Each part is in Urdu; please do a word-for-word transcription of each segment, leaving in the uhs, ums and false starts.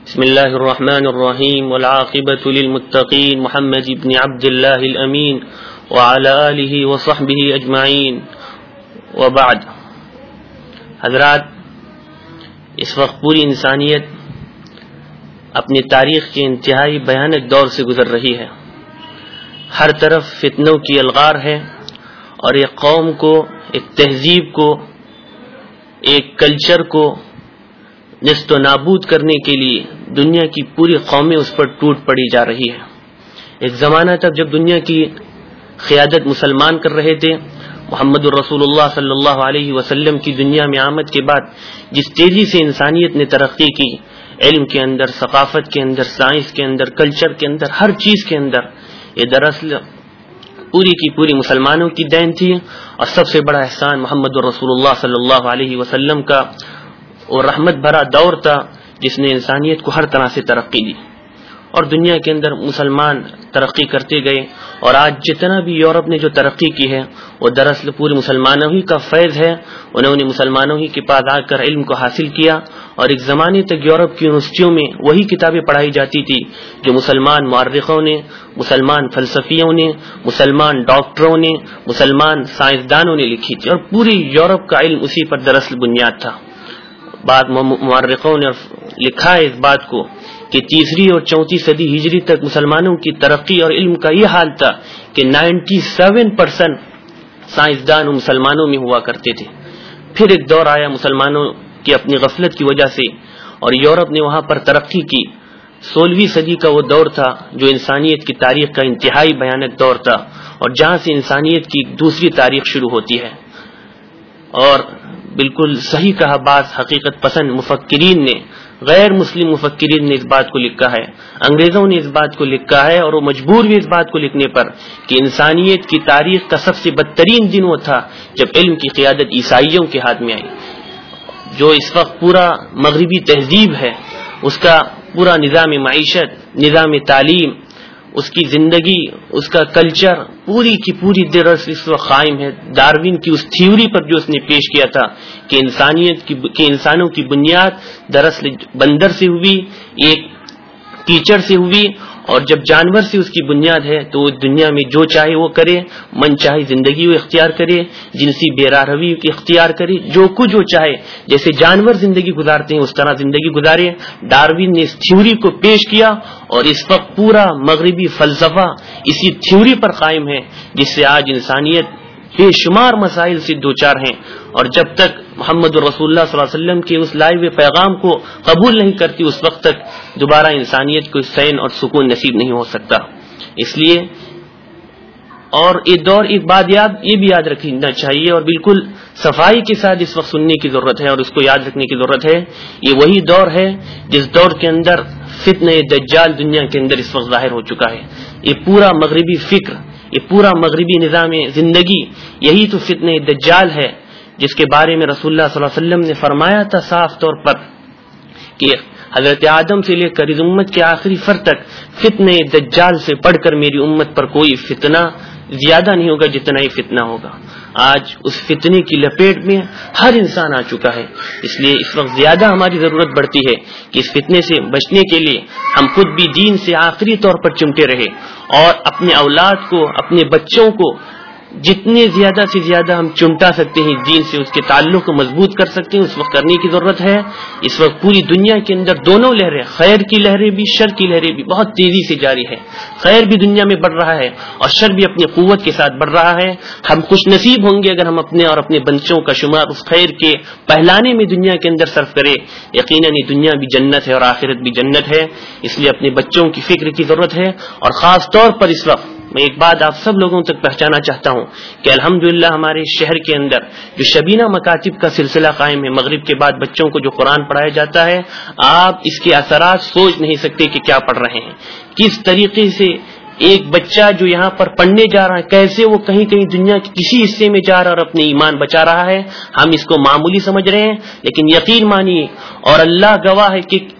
بسم اللہ الرحمن الرحیم والعاقبۃ للمتقین محمد بن عبد اللہ الامین وعلی آلہ وصحبہ اجمعین وبعد. حضرات، اس وقت پوری انسانیت اپنی تاریخ کے انتہائی بھیانک دور سے گزر رہی ہے. ہر طرف فتنوں کی الغار ہے اور ایک قوم کو، ایک تہذیب کو، ایک کلچر کو نست و نابود کرنے کے لیے دنیا کی پوری قومیں اس پر ٹوٹ پڑی جا رہی ہے. ایک زمانہ تک جب دنیا کی قیادت مسلمان کر رہے تھے، محمد الرسول اللہ صلی اللہ علیہ وسلم کی دنیا میں آمد کے بعد جس تیزی سے انسانیت نے ترقی کی، علم کے اندر، ثقافت کے اندر، سائنس کے اندر، کلچر کے اندر، ہر چیز کے اندر، یہ دراصل پوری کی پوری مسلمانوں کی دین تھی. اور سب سے بڑا احسان محمد الرسول اللہ صلی اللہ علیہ وسلم کا اور رحمت بھرا دور تھا جس نے انسانیت کو ہر طرح سے ترقی دی. اور دنیا کے اندر مسلمان ترقی کرتے گئے، اور آج جتنا بھی یورپ نے جو ترقی کی ہے وہ دراصل پورے مسلمانوں ہی کا فیض ہے. انہوں نے مسلمانوں ہی کے پاس آ کر علم کو حاصل کیا، اور ایک زمانے تک یورپ کی یونیورسٹیوں میں وہی کتابیں پڑھائی جاتی تھی جو مسلمان مورخوں نے، مسلمان فلسفیوں نے، مسلمان ڈاکٹروں نے، مسلمان سائنسدانوں نے لکھی تھی، اور پوری یورپ کا علم اسی پر دراصل بنیاد تھا. بعد مورخوں نے لکھا ہے اس بات کو کہ تیسری اور چوتھی صدی ہجری تک مسلمانوں کی ترقی اور علم کا یہ حال تھا کہ نائنٹی سیون پرسینٹ سائنسدان مسلمانوں میں ہوا کرتے تھے. پھر ایک دور آیا مسلمانوں کی اپنی غفلت کی وجہ سے، اور یورپ نے وہاں پر ترقی کی. سولہویں صدی کا وہ دور تھا جو انسانیت کی تاریخ کا انتہائی بھیانک دور تھا، اور جہاں سے انسانیت کی دوسری تاریخ شروع ہوتی ہے. اور بالکل صحیح کہا بعض حقیقت پسند مفکرین نے، غیر مسلم مفکرین نے اس بات کو لکھا ہے، انگریزوں نے اس بات کو لکھا ہے، اور وہ مجبور بھی اس بات کو لکھنے پر کہ انسانیت کی تاریخ کا سب سے بدترین دن وہ تھا جب علم کی قیادت عیسائیوں کے ہاتھ میں آئی. جو اس وقت پورا مغربی تہذیب ہے، اس کا پورا نظام معیشت، نظام تعلیم، اس کی زندگی، اس کا کلچر پوری کی پوری دراصل اس وقت قائم ہے ڈارون کی اس تھیوری پر جو اس نے پیش کیا تھا کہ انسانیت کی کہ انسانوں کی بنیاد دراصل بندر سے ہوئی، ایک کیچڑ سے ہوئی، اور جب جانور سے اس کی بنیاد ہے تو وہ دنیا میں جو چاہے وہ کرے، من چاہے زندگی وہ اختیار کرے، جنسی بے راہروی کی اختیار کرے، جو کچھ وہ چاہے، جیسے جانور زندگی گزارتے ہیں اس طرح زندگی گزارے. ڈارون نے اس تھیوری کو پیش کیا، اور اس وقت پورا مغربی فلسفہ اسی تھیوری پر قائم ہے جس سے آج انسانیت بے شمار مسائل سے دوچار ہیں. اور جب تک محمد رسول اللہ صلی اللہ علیہ وسلم کے اس لائے ہوئے پیغام کو قبول نہیں کرتی اس وقت تک دوبارہ انسانیت کو چین اور سکون نصیب نہیں ہو سکتا. اس لیے اور ایک دور ایک بات یاد یہ بھی یاد رکھنا چاہیے، اور بالکل صفائی کے ساتھ اس وقت سننے کی ضرورت ہے اور اس کو یاد رکھنے کی ضرورت ہے. یہ وہی دور ہے جس دور کے اندر فتنہ دجال دنیا کے اندر اس وقت ظاہر ہو چکا ہے. یہ پورا مغربی فکر، یہ پورا مغربی نظام زندگی، یہی تو فتنہ دجال ہے جس کے بارے میں رسول اللہ صلی اللہ علیہ وسلم نے فرمایا تھا صاف طور پر کہ حضرت آدم سے لے کر اس امت کے آخری فرد تک فتنہ دجال سے پڑھ کر میری امت پر کوئی فتنہ زیادہ نہیں ہوگا جتنا ہی فتنہ ہوگا. آج اس فتنے کی لپیٹ میں ہر انسان آ چکا ہے. اس لیے اس وقت زیادہ ہماری ضرورت بڑھتی ہے کہ اس فتنے سے بچنے کے لیے ہم خود بھی دین سے آخری طور پر چمٹے رہے، اور اپنے اولاد کو، اپنے بچوں کو جتنے زیادہ سے زیادہ ہم چمٹا سکتے ہیں دین سے، اس کے تعلق کو مضبوط کر سکتے ہیں، اس وقت کرنے کی ضرورت ہے. اس وقت پوری دنیا کے اندر دونوں لہریں، خیر کی لہریں بھی، شر کی لہریں بھی بہت تیزی سے جاری ہے. خیر بھی دنیا میں بڑھ رہا ہے اور شر بھی اپنی قوت کے ساتھ بڑھ رہا ہے. ہم خوش نصیب ہوں گے اگر ہم اپنے اور اپنے بچوں کا شمار اس خیر کے پہلانے میں دنیا کے اندر صرف کرے. یقیناً یہ دنیا بھی جنت ہے اور آخرت بھی جنت ہے. اس لیے اپنے بچوں کی فکر کی ضرورت ہے. اور خاص طور پر اس وقت میں ایک بات آپ سب لوگوں تک پہنچانا چاہتا ہوں کہ الحمدللہ ہمارے شہر کے اندر جو شبینہ مکاتب کا سلسلہ قائم ہے، مغرب کے بعد بچوں کو جو قرآن پڑھایا جاتا ہے، آپ اس کے اثرات سوچ نہیں سکتے کہ کیا پڑھ رہے ہیں، کس طریقے سے ایک بچہ جو یہاں پر پڑھنے جا رہا ہے کیسے وہ کہیں کہیں دنیا کے کسی حصے میں جا رہا ہے اور اپنے ایمان بچا رہا ہے. ہم اس کو معمولی سمجھ رہے ہیں، لیکن یقین مانیے اور اللہ گواہ ہے کہ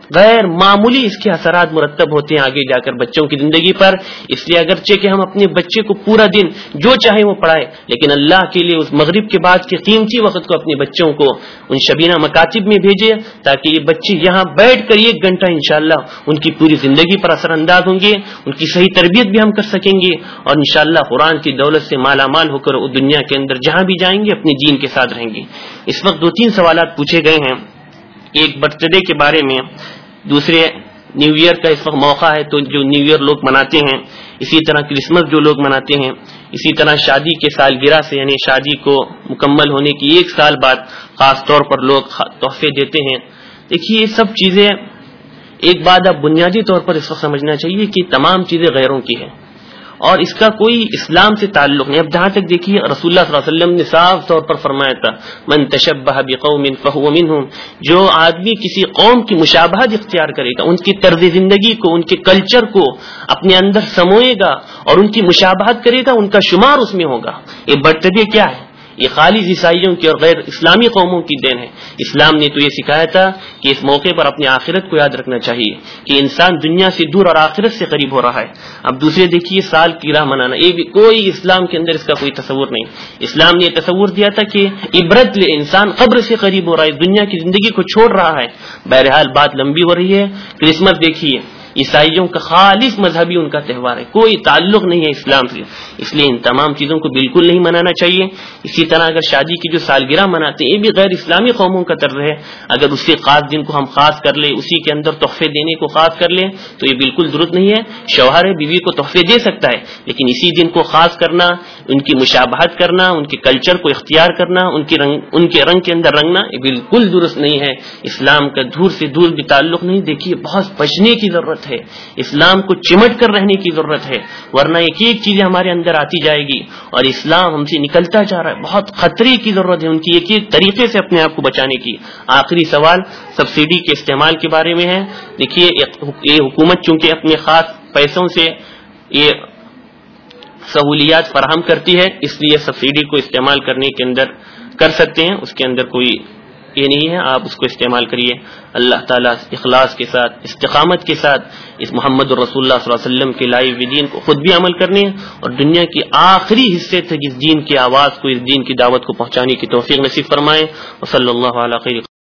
غیر معمولی اس کے اثرات مرتب ہوتے ہیں آگے جا کر بچوں کی زندگی پر. اس لیے اگرچہ کہ ہم اپنے بچے کو پورا دن جو چاہے وہ پڑھائے، لیکن اللہ کے لیے اس مغرب کے بعد کے قیمتی وقت کو اپنے بچوں کو ان شبینہ مکاتب میں بھیجے، تاکہ یہ بچے یہاں بیٹھ کر ایک گھنٹہ انشاءاللہ ان کی پوری زندگی پر اثر انداز ہوں گے، ان کی صحیح تربیت بھی ہم کر سکیں گے، اور انشاءاللہ قرآن کی دولت سے مالا مال ہو کر وہ دنیا کے اندر جہاں بھی جائیں گے اپنے دین کے ساتھ رہیں گے. اس وقت دو تین سوالات پوچھے گئے ہیں، ایک برتھ ڈے کے بارے میں، دوسرے نیو ایئر کا اس وقت موقع ہے تو جو نیو ایئر لوگ مناتے ہیں، اسی طرح کرسمس جو لوگ مناتے ہیں، اسی طرح شادی کے سالگرہ سے یعنی شادی کو مکمل ہونے کی ایک سال بعد خاص طور پر لوگ تحفے دیتے ہیں. دیکھیے یہ سب چیزیں، ایک بات اب بنیادی طور پر اس وقت سمجھنا چاہیے کہ تمام چیزیں غیروں کی ہیں اور اس کا کوئی اسلام سے تعلق نہیں. اب جہاں تک دیکھیے رسول اللہ صلی اللہ علیہ وسلم نے صاف طور پر فرمایا تھا، من تشبہ بقوم فہو منہم، جو آدمی کسی قوم کی مشابہت اختیار کرے گا، ان کی طرز زندگی کو، ان کے کلچر کو اپنے اندر سموئے گا اور ان کی مشابہت کرے گا، ان کا شمار اس میں ہوگا. یہ برتھ ڈے کیا ہے؟ یہ خالص عیسائیوں کی اور غیر اسلامی قوموں کی دین ہے. اسلام نے تو یہ سکھایا تھا کہ اس موقع پر اپنی آخرت کو یاد رکھنا چاہیے کہ انسان دنیا سے دور اور آخرت سے قریب ہو رہا ہے. اب دوسرے دیکھیے سال کی راہ منانا، یہ بھی کوئی اسلام کے اندر اس کا کوئی تصور نہیں. اسلام نے یہ تصور دیا تھا کہ عبرت لے، انسان قبر سے قریب ہو رہا ہے، دنیا کی زندگی کو چھوڑ رہا ہے. بہرحال بات لمبی ہو رہی ہے. کرسمس دیکھیے عیسائیوں کا خالص مذہبی ان کا تہوار ہے، کوئی تعلق نہیں ہے اسلام سے، اس لیے ان تمام چیزوں کو بالکل نہیں منانا چاہیے. اسی طرح اگر شادی کی جو سالگرہ مناتے ہیں یہ بھی غیر اسلامی قوموں کا طرز ہے، اگر اسی خاص دن کو ہم خاص کر لیں، اسی کے اندر تحفے دینے کو خاص کر لیں تو یہ بالکل درست نہیں ہے. شوہر بیوی کو تحفے دے سکتا ہے لیکن اسی دن کو خاص کرنا، ان کی مشابہت کرنا، ان کے کلچر کو اختیار کرنا، ان کے رنگ ان کے رنگ کے اندر رنگنا، یہ بالکل درست نہیں ہے. اسلام کا دور سے دور بھی تعلق نہیں. دیکھیے بہت بچنے کی ضرورت ہے، اسلام کو چمٹ کر رہنے کی ضرورت ہے، ورنہ ایک ایک چیز ہمارے اندر آتی جائے گی اور اسلام ہم سے نکلتا جا رہا ہے. بہت خطرے کی ضرورت ہے ان کی ایک ایک طریقے سے اپنے آپ کو بچانے کی. آخری سوال سبسڈی کے استعمال کے بارے میں ہے. دیکھیے یہ حکومت چونکہ اپنے خاص پیسوں سے یہ سہولیات فراہم کرتی ہے، اس لیے سبسڈی کو استعمال کرنے کے اندر کر سکتے ہیں، اس کے اندر کوئی یہ نہیں ہے، آپ اس کو استعمال کریے. اللہ تعالیٰ اخلاص کے ساتھ، استقامت کے ساتھ اس محمد الرسول اللہ صلی اللہ علیہ وسلم کے لائے ہوئے دین کو خود بھی عمل کرنے اور دنیا کی آخری حصے تک اس دین کی آواز کو، اس دین کی دعوت کو پہنچانے کی توفیق نصیب فرمائے. وصلی اللہ علیہ خیر